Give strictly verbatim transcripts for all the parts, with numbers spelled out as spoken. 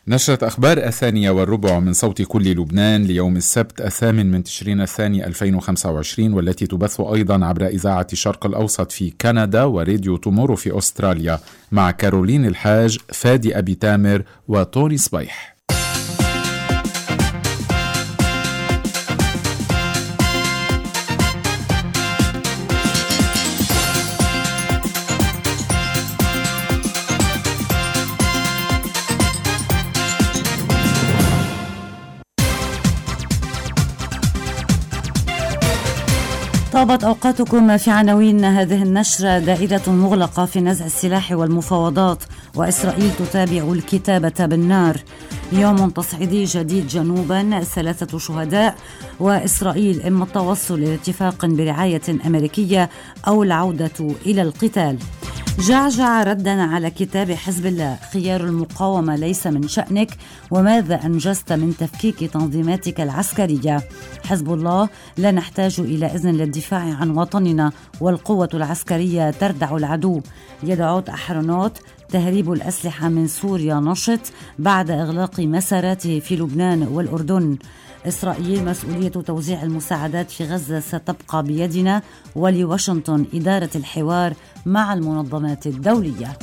نشرة أخبار الثانية والربع من صوت كل لبنان ليوم السبت الثامن من تشرين الثاني ألفين وخمسة وعشرين، والتي تبث أيضا عبر إذاعة الشرق الأوسط في كندا وراديو تومورو في أستراليا، مع كارولين الحاج، فادي أبي تامر وطوني صبيح. طابت أوقاتكم في عناوين هذه النشرة. دائرة مغلقة في نزع السلاح والمفاوضات، وإسرائيل تتابع الكتابة بالنار. يوم تصعيدي جديد جنوبا، ثلاثة شهداء، وإسرائيل إما التوصل إلى اتفاق برعاية أمريكية أو العودة إلى القتال. جعجع ردا على كتاب حزب الله: خيار المقاومة ليس من شأنك، وماذا أنجزت من تفكيك تنظيماتك العسكرية؟ حزب الله: لا نحتاج إلى إذن للدفاع عن وطننا، والقوة العسكرية تردع العدو. يدعوت أحرنوت: تهريب الأسلحة من سوريا نشط بعد إغلاق مساراته في لبنان والأردن. إسرائيل: مسؤولية توزيع المساعدات في غزة ستبقى بيدنا، ولواشنطن إدارة الحوار مع المنظمات الدولية.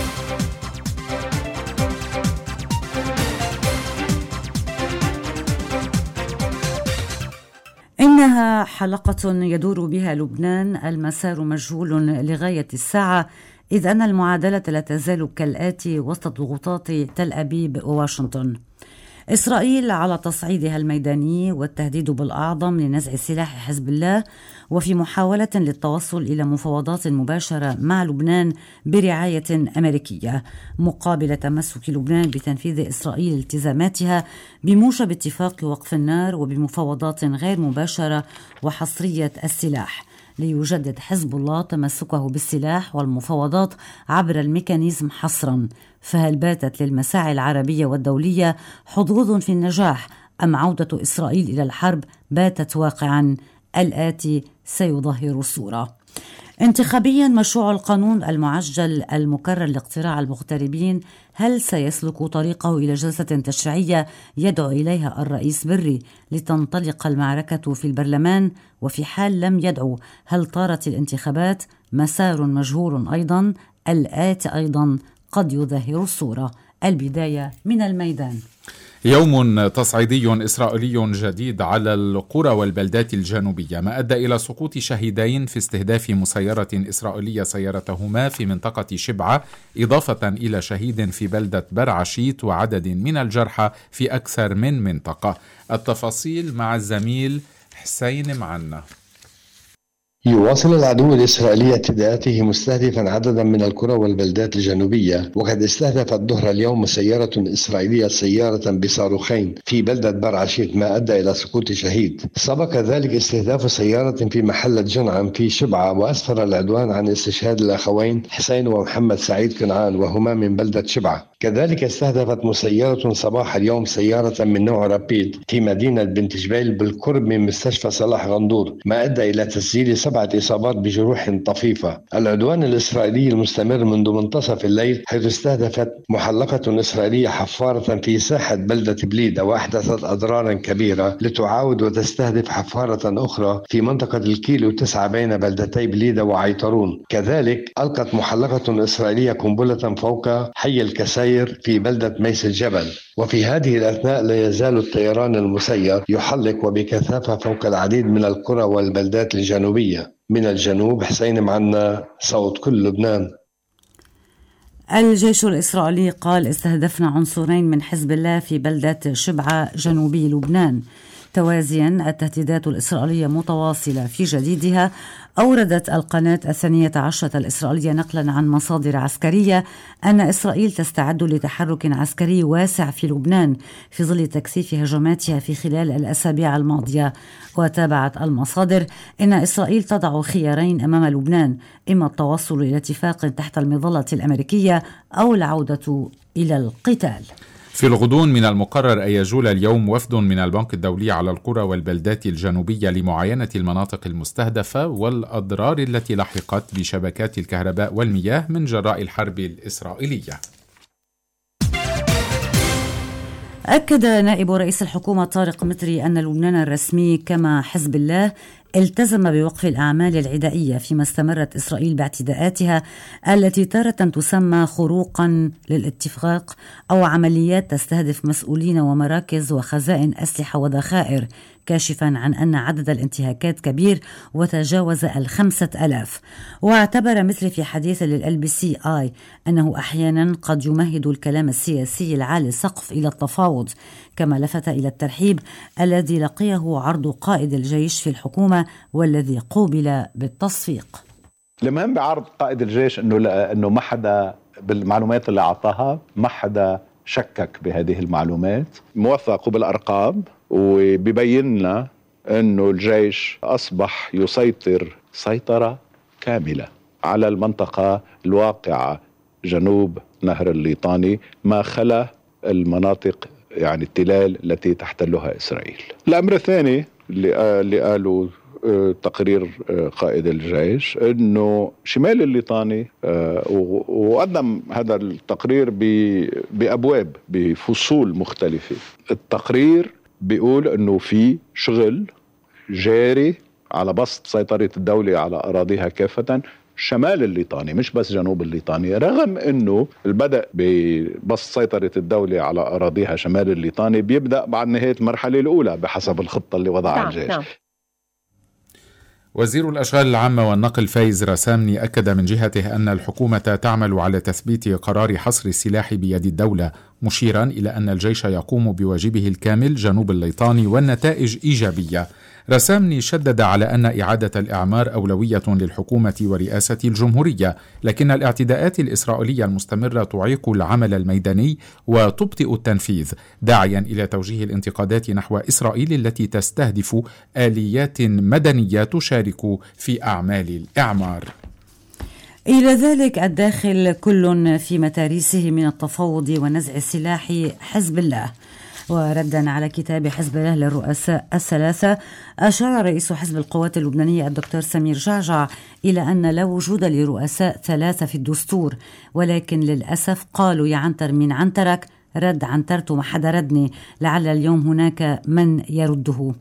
إنها حلقة يدور بها لبنان، المسار مجهول لغاية الساعة، إذ أن المعادلة لا تزال كالآتي وسط ضغوطات تل أبيب وواشنطن. إسرائيل على تصعيدها الميداني والتهديد بالأعظم لنزع سلاح حزب الله، وفي محاولة للتوصل إلى مفاوضات مباشرة مع لبنان برعاية أمريكية، مقابل تمسك لبنان بتنفيذ إسرائيل التزاماتها بموجب اتفاق وقف النار وبمفاوضات غير مباشرة وحصرية السلاح. ليجدد حزب الله تمسكه بالسلاح والمفاوضات عبر الميكانيزم حصرا. فهل باتت للمساعي العربية والدولية حظوظ في النجاح، أم عودة إسرائيل إلى الحرب باتت واقعا؟ الآتي سيظهر الصورة. انتخابيا، مشروع القانون المعجل المكرر لاقتراع المغتربين، هل سيسلك طريقه إلى جلسة تشريعية يدعو إليها الرئيس بري لتنطلق المعركة في البرلمان؟ وفي حال لم يدعو، هل طارت الانتخابات؟ مسار مجهول أيضا. الآتي أيضا قد يظهر الصورة. البداية من الميدان. يوم تصعيدي إسرائيلي جديد على القرى والبلدات الجنوبية، ما أدى إلى سقوط شهيدين في استهداف مسيرة إسرائيلية سيارتهما في منطقة شبعة، إضافة إلى شهيد في بلدة برعشيت وعدد من الجرحى في أكثر من منطقة. التفاصيل مع الزميل حسين معنا. يواصل العدو الإسرائيلي اعتداءاته مستهدفا عددا من القرى والبلدات الجنوبية، وقد استهدفت ظهر اليوم سيارة إسرائيلية سيارة بصاروخين في بلدة برعشيت، ما أدى إلى سقوط شهيد. سبق ذلك استهداف سيارة في محلة جنعم في شبعة، وأسفر العدوان عن استشهاد الأخوين حسين ومحمد سعيد كنعان، وهما من بلدة شبعة. كذلك استهدفت مسيرة صباح اليوم سيارة من نوع رابيد في مدينة بنت جبيل بالقرب من مستشفى صلاح غندور، ما أدى إلى تسجيل سبعة إصابات بجروح طفيفة. العدوان الإسرائيلي المستمر منذ منتصف الليل، حيث استهدفت محلقة إسرائيلية حفارة في ساحة بلدة بليدة وأحدثت أضرارا كبيرة، لتعاود وتستهدف حفارة أخرى في منطقة الكيلو تسعة بين بلدتي بليدة وعيطرون. كذلك ألقت محلقة إسرائيلية قنبلة فوق حي الكسائر في بلدة ميس الجبل. وفي هذه الأثناء لا يزال الطيران المسير يحلق وبكثافة فوق العديد من القرى والبلدات الجنوبية. من الجنوب حسين معنا، صوت كل لبنان. الجيش الإسرائيلي قال: استهدفنا عنصرين من حزب الله في بلدة شبعة جنوبي لبنان. توازيا، التهديدات الإسرائيلية متواصلة في جديدها. أوردت القناة الثانية عشرة الإسرائيلية نقلا عن مصادر عسكرية أن إسرائيل تستعد لتحرك عسكري واسع في لبنان في ظل تكثيف هجماتها في خلال الأسابيع الماضية. وتابعت المصادر أن إسرائيل تضع خيارين أمام لبنان: إما التوصل إلى اتفاق تحت المظلة الأمريكية أو العودة إلى القتال. في الغضون من المقرر أن يجول اليوم وفد من البنك الدولي على القرى والبلدات الجنوبية لمعاينة المناطق المستهدفة والأضرار التي لحقت بشبكات الكهرباء والمياه من جراء الحرب الإسرائيلية. أكد نائب رئيس الحكومة طارق مطري أن لبنان الرسمي كما حزب الله التزم بوقف الأعمال العدائية، فيما استمرت إسرائيل باعتداءاتها التي تارة تسمى خروقا للاتفاق أو عمليات تستهدف مسؤولين ومراكز وخزائن أسلحة وذخائر، كاشفا عن أن عدد الانتهاكات كبير وتجاوز الخمسة ألاف. واعتبر مثل في حديث للال بي سي آي أنه أحيانا قد يمهد الكلام السياسي العالي السقف إلى التفاوض، كما لفت إلى الترحيب الذي لقيه عرض قائد الجيش في الحكومة والذي قوبل بالتصفيق. المهم بعرض قائد الجيش أنه أنه ما حدا بالمعلومات اللي أعطاها ما حدا شكك بهذه المعلومات، موثق بالأرقام، وبيبين لنا أنه الجيش أصبح يسيطر سيطرة كاملة على المنطقة الواقعة جنوب نهر الليطاني، ما خلا المناطق يعني التلال التي تحتلها إسرائيل. الأمر الثاني اللي قالوا تقرير قائد الجيش أنه شمال الليطاني، وقدم هذا التقرير بأبواب بفصول مختلفة. التقرير بيقول أنه في شغل جاري على بسط سيطرة الدولة على أراضيها كافة شمال الليطاني، مش بس جنوب الليطاني، رغم أنه البدء ببسط سيطرة الدولة على أراضيها شمال الليطاني بيبدأ بعد نهاية المرحلة الأولى بحسب الخطة اللي وضعها الجيش. نعم. وزير الأشغال العامة والنقل فايز رسامني أكد من جهته أن الحكومة تعمل على تثبيت قرار حصر السلاح بيد الدولة، مشيرا إلى أن الجيش يقوم بواجبه الكامل جنوب الليطاني والنتائج إيجابية. رسامني شدد على أن إعادة الإعمار أولوية للحكومة ورئاسة الجمهورية، لكن الاعتداءات الإسرائيلية المستمرة تعيق العمل الميداني وتبطئ التنفيذ، داعيا إلى توجيه الانتقادات نحو إسرائيل التي تستهدف آليات مدنية تشارك في أعمال الإعمار. إلى ذلك الداخل كل في متاريسه من التفاوض ونزع سلاح حزب الله. وردا على كتاب حزب الله للرؤساء الثلاثة، أشار رئيس حزب القوات اللبنانية الدكتور سمير جعجع إلى أن لا وجود لرؤساء ثلاثة في الدستور، ولكن للأسف قالوا يا عنتر من عنترك، رد عنترته ما حدا ردني، لعل اليوم هناك من يرده.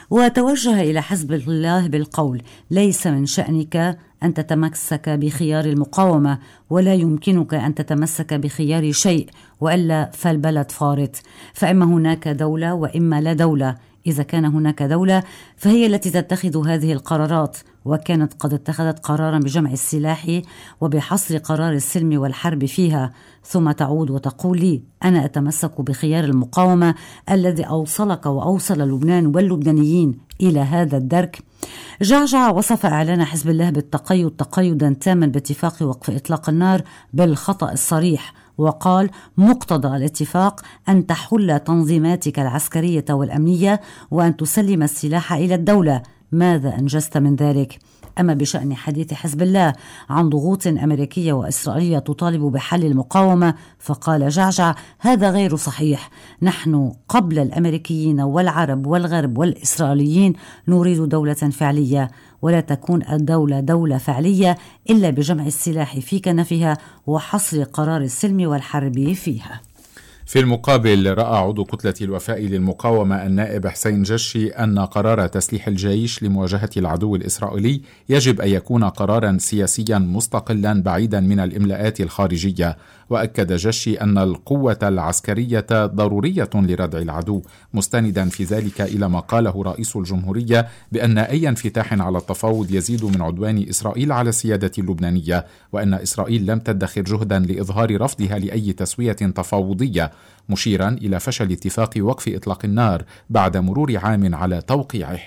وتوجه إلى حزب الله بالقول ليس من شأنك أن تتمسك بخيار المقاومة، ولا يمكنك أن تتمسك بخيار شيء، وإلا فالبلد فارط، فإما هناك دولة وإما لا دولة. إذا كان هناك دولة فهي التي تتخذ هذه القرارات، وكانت قد اتخذت قرارا بجمع السلاح وبحصر قرار السلم والحرب فيها، ثم تعود وتقول لي أنا أتمسك بخيار المقاومة الذي أوصلك وأوصل لبنان واللبنانيين إلى هذا الدرك. جعجع وصف إعلان حزب الله بالتقيد تقيدا تاما باتفاق وقف إطلاق النار بالخطأ الصريح، وقال مقتضى الاتفاق أن تحل تنظيماتك العسكرية والأمنية وأن تسلم السلاح إلى الدولة. ماذا أنجزت من ذلك؟ أما بشأن حديث حزب الله عن ضغوط أمريكية وإسرائيلية تطالب بحل المقاومة، فقال جعجع هذا غير صحيح، نحن قبل الأمريكيين والعرب والغرب والإسرائيليين نريد دولة فعلية، ولا تكون الدولة دولة فعلية إلا بجمع السلاح في كنفها وحصر قرار السلم والحرب فيها. في المقابل، رأى عضو كتلة الوفاء للمقاومة النائب حسين جشي أن قرار تسليح الجيش لمواجهة العدو الإسرائيلي يجب أن يكون قرارا سياسيا مستقلا بعيدا من الإملاءات الخارجية. وأكد جشي أن القوة العسكرية ضرورية لردع العدو، مستندا في ذلك إلى ما قاله رئيس الجمهورية بأن أي انفتاح على التفاوض يزيد من عدوان إسرائيل على السيادة اللبنانية، وأن إسرائيل لم تدخر جهدا لإظهار رفضها لأي تسوية تفاوضية، مشيرا إلى فشل اتفاق وقف إطلاق النار بعد مرور عام على توقيعه.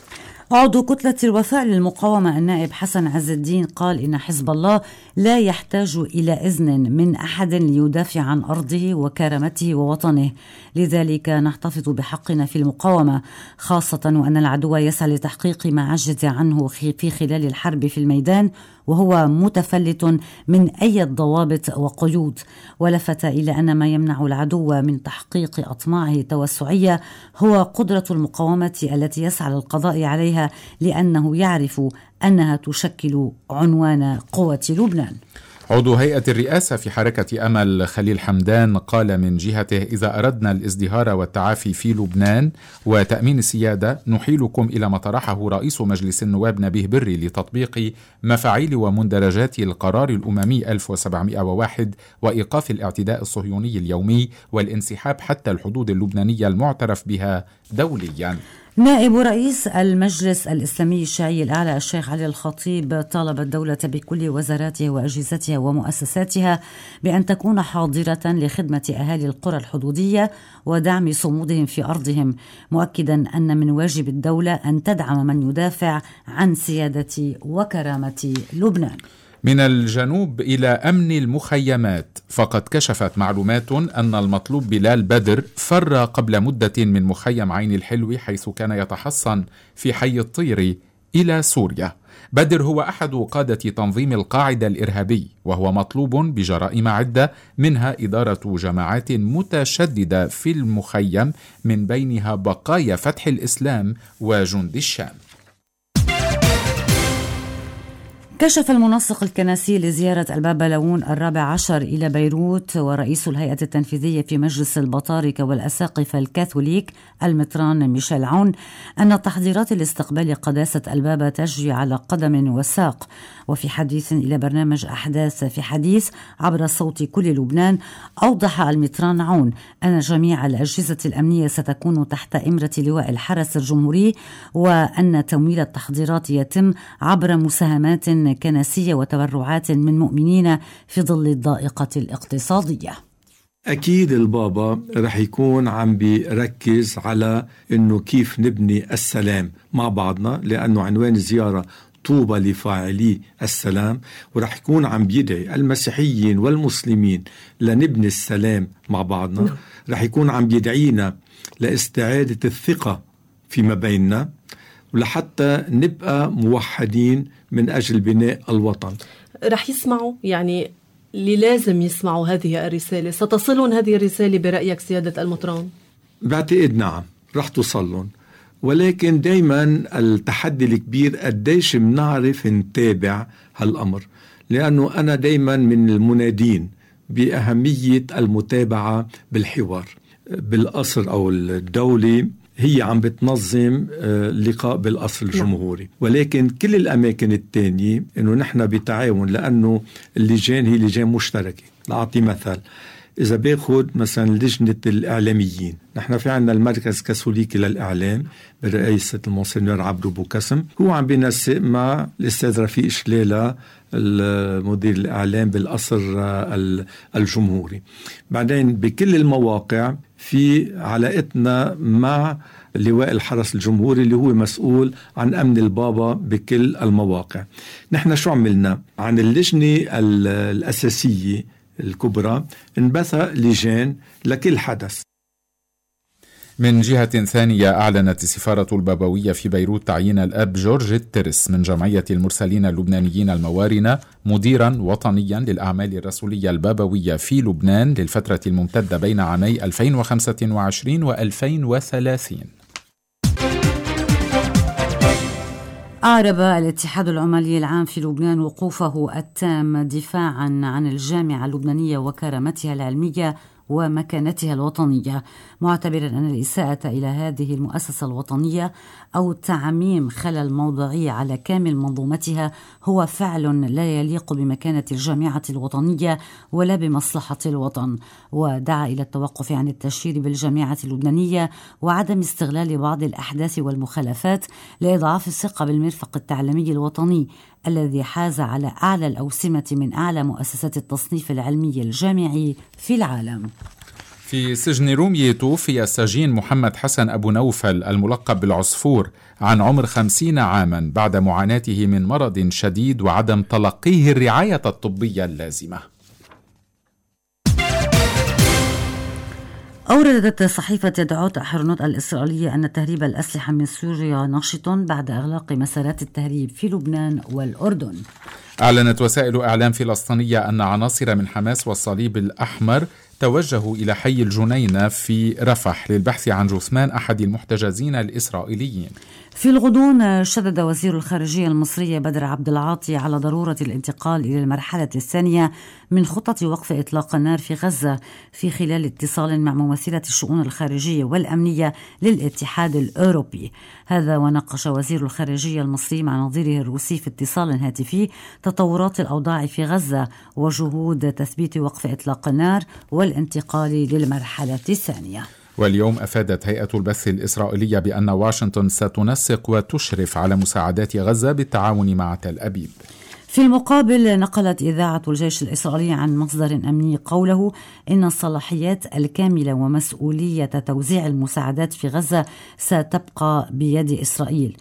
عضو كتلة الوفاء للمقاومة النائب حسن عز الدين قال إن حزب الله لا يحتاج إلى إذن من أحد ليدافع عن أرضه وكرامته ووطنه، لذلك نحتفظ بحقنا في المقاومة، خاصة وأن العدو يسعى لتحقيق ما عجز عنه في خلال الحرب في الميدان، وهو متفلت من أي ضوابط وقيود. ولفت إلى أن ما يمنع العدو من تحقيق أطماعه التوسعية هو قدرة المقاومة التي يسعى للقضاء عليها، لأنه يعرف أنها تشكل عنوان قوة لبنان. عضو هيئة الرئاسة في حركة أمل خليل حمدان قال من جهته: إذا أردنا الازدهار والتعافي في لبنان وتأمين السيادة نحيلكم إلى ما طرحه رئيس مجلس النواب نبيه بري لتطبيق مفاعيل ومندرجات القرار الأممي ألف وسبعمائة وواحد وإيقاف الاعتداء الصهيوني اليومي والانسحاب حتى الحدود اللبنانية المعترف بها دوليا. نائب رئيس المجلس الإسلامي الشيعي الأعلى الشيخ علي الخطيب طالب الدولة بكل وزاراتها وأجهزتها ومؤسساتها بأن تكون حاضرة لخدمة أهالي القرى الحدودية ودعم صمودهم في أرضهم، مؤكدا أن من واجب الدولة أن تدعم من يدافع عن سيادة وكرامة لبنان. من الجنوب إلى أمن المخيمات، فقد كشفت معلومات أن المطلوب بلال بدر فر قبل مدة من مخيم عين الحلو حيث كان يتحصن في حي الطيري إلى سوريا. بدر هو أحد قادة تنظيم القاعدة الإرهابي، وهو مطلوب بجرائم عدة منها إدارة جماعات متشددة في المخيم من بينها بقايا فتح الإسلام وجند الشام. كشف المنسق الكنسي لزيارة البابا ليون الرابع عشر إلى بيروت ورئيس الهيئة التنفيذية في مجلس البطاركة والأساقفة الكاثوليك المطران ميشيل عون أن تحضيرات الاستقبال قداسة البابا تجري على قدم وساق. وفي حديث إلى برنامج أحداث في حديث عبر صوت كل لبنان، أوضح المطران عون أن جميع الأجهزة الأمنية ستكون تحت إمرة لواء الحرس الجمهوري، وأن تمويل التحضيرات يتم عبر مساهمات كنسية وتبرعات من مؤمنين في ظل الضائقة الاقتصادية. أكيد البابا رح يكون عم بيركز على إنه كيف نبني السلام مع بعضنا، لأنه عنوان الزيارة طوبى لفاعلي السلام، ورح يكون عم بيدعي المسيحيين والمسلمين لنبني السلام مع بعضنا. رح يكون عم بيدعينا لاستعادة الثقة فيما بيننا ولحتى نبقى موحدين من أجل بناء الوطن. رح يسمعوا يعني اللي لازم يسمعوا هذه الرسالة، ستصلون هذه الرسالة برأيك سيادة المطران؟ بعتقد نعم رح توصلون، ولكن دايما التحدي الكبير قديش منعرف نتابع هالأمر، لأنه أنا دايما من المنادين بأهمية المتابعة بالحوار. بالقصر أو الدولة هي عم بتنظم لقاء بالقصر الجمهوري، ولكن كل الأماكن التانية إنه نحن بتعاون، لأنه اللجان هي لجان مشتركة. لأعطي مثل، إذا باخد مثلا لجنة الإعلاميين، نحن في عنا المركز كاثوليكي للإعلام برئاسة المونسنيور عبدو بوكسم، هو عم بينسق مع الأستاذ رفيق شليلة المدير الإعلام بالقصر الجمهوري. بعدين بكل المواقع في علاقتنا مع لواء الحرس الجمهوري اللي هو مسؤول عن أمن البابا بكل المواقع. نحن شو عملنا؟ عن اللجنة الأساسية الكبرى انبث لجان لكل حدث. من جهة ثانية، أعلنت السفارة البابوية في بيروت تعيين الأب جورج الترس من جمعية المرسلين اللبنانيين الموارنة مديرا وطنيا للأعمال الرسولية البابوية في لبنان للفترة الممتدة بين عامي ألفين وخمسة وعشرين وألفين وثلاثين. أعرب الاتحاد العمالي العام في لبنان وقوفه التام دفاعا عن الجامعة اللبنانية وكرامتها العلمية ومكانتها الوطنية، معتبرا أن الإساءة إلى هذه المؤسسة الوطنية أو تعميم خلل موضعي على كامل منظومتها هو فعل لا يليق بمكانة الجامعة الوطنية ولا بمصلحة الوطن، ودعا إلى التوقف عن التشهير بالجامعة اللبنانية وعدم استغلال بعض الأحداث والمخالفات لإضعاف الثقة بالمرفق التعليمي الوطني الذي حاز على أعلى الأوسمة من أعلى مؤسسات التصنيف العلمي الجامعي في العالم. في سجن رومية توفي السجين محمد حسن أبو نوفل الملقب بالعصفور عن عمر خمسين عاما بعد معاناته من مرض شديد وعدم تلقيه الرعاية الطبية اللازمة. أوردت صحيفة يدعوت أحرنوت الإسرائيلية أن تهريب الأسلحة من سوريا نشط بعد إغلاق مسارات التهريب في لبنان والأردن. أعلنت وسائل إعلام فلسطينية أن عناصر من حماس والصليب الأحمر توجهوا إلى حي الجنينة في رفح للبحث عن جثمان أحد المحتجزين الإسرائيليين. في الغضون شدد وزير الخارجية المصري بدر عبد العاطي على ضرورة الانتقال إلى المرحلة الثانية من خطة وقف إطلاق النار في غزة في خلال اتصال مع ممثلة الشؤون الخارجية والأمنية للاتحاد الأوروبي. هذا وناقش وزير الخارجية المصري مع نظيره الروسي في اتصال هاتفي تطورات الأوضاع في غزة وجهود تثبيت وقف إطلاق النار والانتقال للمرحلة الثانية. واليوم أفادت هيئة البث الإسرائيلية بأن واشنطن ستنسق وتشرف على مساعدات غزة بالتعاون مع تل أبيب. في المقابل نقلت إذاعة الجيش الإسرائيلي عن مصدر أمني قوله إن الصلاحيات الكاملة ومسؤولية توزيع المساعدات في غزة ستبقى بيد إسرائيل،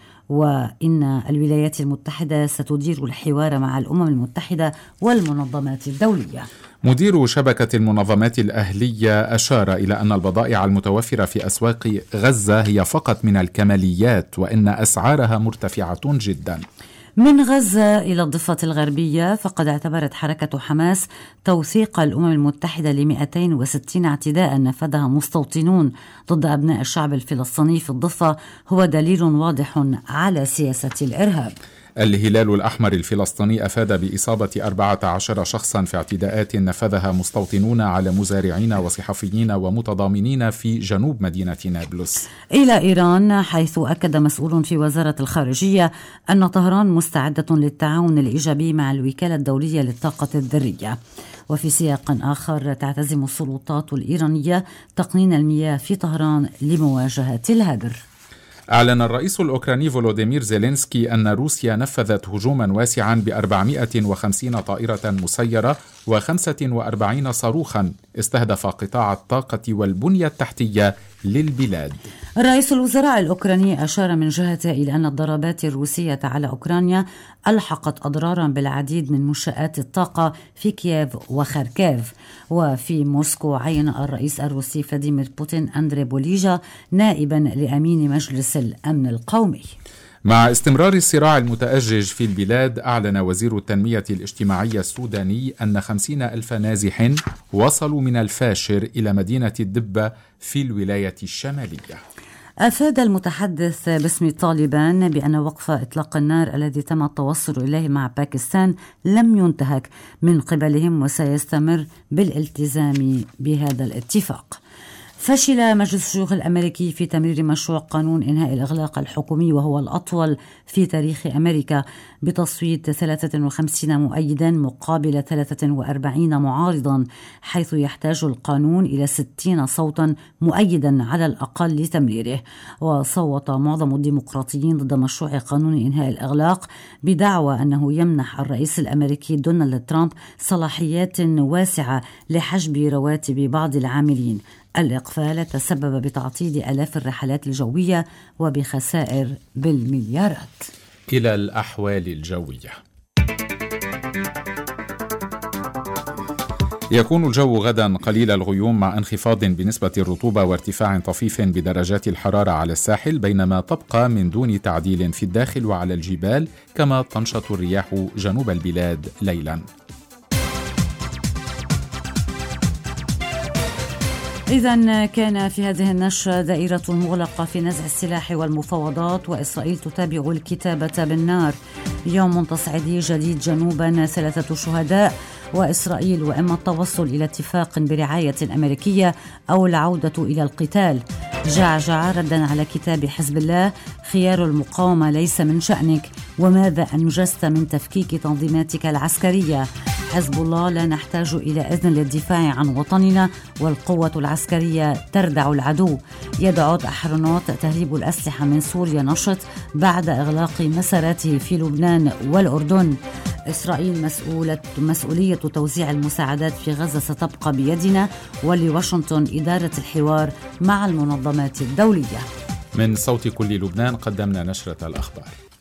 وإن الولايات المتحدة ستدير الحوار مع الأمم المتحدة والمنظمات الدولية. مدير شبكة المنظمات الأهلية أشار إلى أن البضائع المتوفرة في أسواق غزة هي فقط من الكماليات، وإن أسعارها مرتفعة جدا. من غزة إلى الضفة الغربية، فقد اعتبرت حركة حماس توثيق الأمم المتحدة ل مئتين وستين اعتداء نفذها مستوطنون ضد أبناء الشعب الفلسطيني في الضفة هو دليل واضح على سياسة الإرهاب. الهلال الأحمر الفلسطيني أفاد بإصابة أربعة عشر شخصا في اعتداءات نفذها مستوطنون على مزارعين وصحفيين ومتضامنين في جنوب مدينة نابلس. إلى إيران، حيث أكد مسؤول في وزارة الخارجية أن طهران مستعدة للتعاون الإيجابي مع الوكالة الدولية للطاقة الذرية. وفي سياق آخر، تعتزم السلطات الإيرانية تقنين المياه في طهران لمواجهة الهدر. أعلن الرئيس الأوكراني فولوديمير زيلينسكي أن روسيا نفذت هجوما واسعا بأربعمائة وخمسين طائرة مسيرة وخمسة وأربعين صاروخا استهدف قطاع الطاقة والبنية التحتية للبلاد. رئيس الوزراء الأوكراني أشار من جهته إلى أن الضربات الروسية على أوكرانيا ألحقت أضرارا بالعديد من منشآت الطاقة في كييف وخاركيف. وفي موسكو، عين الرئيس الروسي فلاديمير بوتين أندري بوليجا نائبا لأمين مجلس الأمن القومي. مع استمرار الصراع المتأجج في البلاد، أعلن وزير التنمية الاجتماعية السوداني أن خمسين ألف نازح وصلوا من الفاشر إلى مدينة الدبة في الولاية الشمالية. أفاد المتحدث باسم طالبان بأن وقف إطلاق النار الذي تم التوصل إليه مع باكستان لم ينتهك من قبلهم وسيستمر بالالتزام بهذا الاتفاق. فشل مجلس الشيوخ الأمريكي في تمرير مشروع قانون إنهاء الإغلاق الحكومي، وهو الأطول في تاريخ أمريكا، بتصويت ثلاثة وخمسين مؤيدا مقابل ثلاثة وأربعين معارضا، حيث يحتاج القانون إلى ستين صوتا مؤيدا على الأقل لتمريره. وصوت معظم الديمقراطيين ضد مشروع قانون إنهاء الإغلاق بدعوى أنه يمنح الرئيس الأمريكي دونالد ترامب صلاحيات واسعة لحجب رواتب بعض العاملين. الإقفال تسبب بتعطيل آلاف الرحلات الجوية وبخسائر بالمليارات. إلى الأحوال الجوية. يكون الجو غدا قليل الغيوم مع انخفاض بنسبة الرطوبة وارتفاع طفيف بدرجات الحرارة على الساحل، بينما تبقى من دون تعديل في الداخل وعلى الجبال، كما تنشط الرياح جنوب البلاد ليلا. إذن كان في هذه النشرة دائرة مغلقة في نزع السلاح والمفاوضات، وإسرائيل تتابع الكتابة بالنار. يوم تصعيدي جديد جنوبا، ثلاثة شهداء، وإسرائيل وإما التوصل إلى اتفاق برعاية أمريكية أو العودة إلى القتال. جعجع ردا على كتاب حزب الله: خيار المقاومة ليس من شأنك، وماذا أنجزت من تفكيك تنظيماتك العسكرية؟ حزب الله: لا نحتاج إلى إذن للدفاع عن وطننا، والقوة العسكرية تردع العدو. يدعو أحرنوت تهريب الأسلحة من سوريا نشط بعد إغلاق مساراته في لبنان والأردن. إسرائيل: مسؤولة مسؤولية توزيع المساعدات في غزة ستبقى بيدنا، ولواشنطن إدارة الحوار مع المنظمات الدولية. من صوت كل لبنان قدمنا نشرة الأخبار.